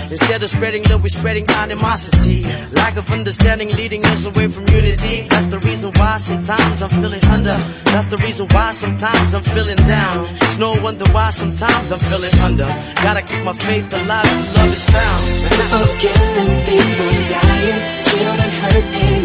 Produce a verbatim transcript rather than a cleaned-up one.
Instead of spreading love, we're spreading animosity. Lack of understanding leading us away from unity. That's the reason why sometimes I'm feeling under. That's the reason why sometimes I'm feeling down. It's no wonder why sometimes I'm feeling under. Gotta keep my faith alive till love is found. People killing, people dying, children hurt, pain